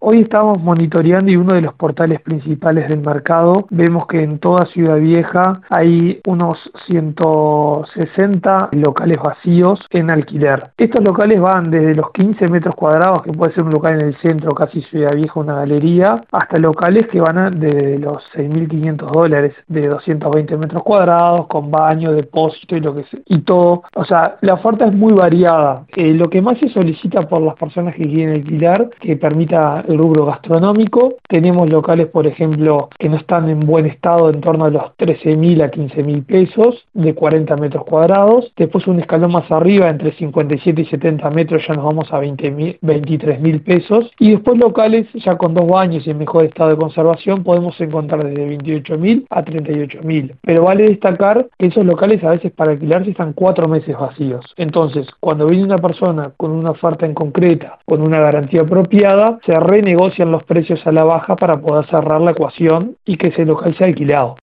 Hoy estamos monitoreando y uno de los portales principales del mercado, vemos que en toda Ciudad Vieja hay unos 160 locales vacíos en alquiler. Estos locales van desde los 15 metros cuadrados, que puede ser un local en el centro, casi Ciudad Vieja, una galería, hasta locales que van desde los $6.500, de 220 metros cuadrados, con baño, depósito y lo que sea, y todo. O sea, la oferta es muy variada. Lo que más se solicita por las personas que quieren alquilar, que permita el rubro gastronómico. Tenemos locales, por ejemplo, que no están en buen estado, en torno a los 13.000 a 15.000 pesos, de 40 metros cuadrados. Después un escalón más arriba, entre 57 y 70 metros, ya nos vamos a 23.000 pesos. Y después locales ya con dos baños y en mejor estado de conservación, podemos encontrar desde 28.000 a 38.000. Pero vale destacar que esos locales a veces para alquilarse están 4 meses vacíos. Entonces, cuando viene una persona con una oferta en concreta, con una garantía apropiada, se renegocian los precios a la baja para poder cerrar la ecuación y que ese local sea alquilado.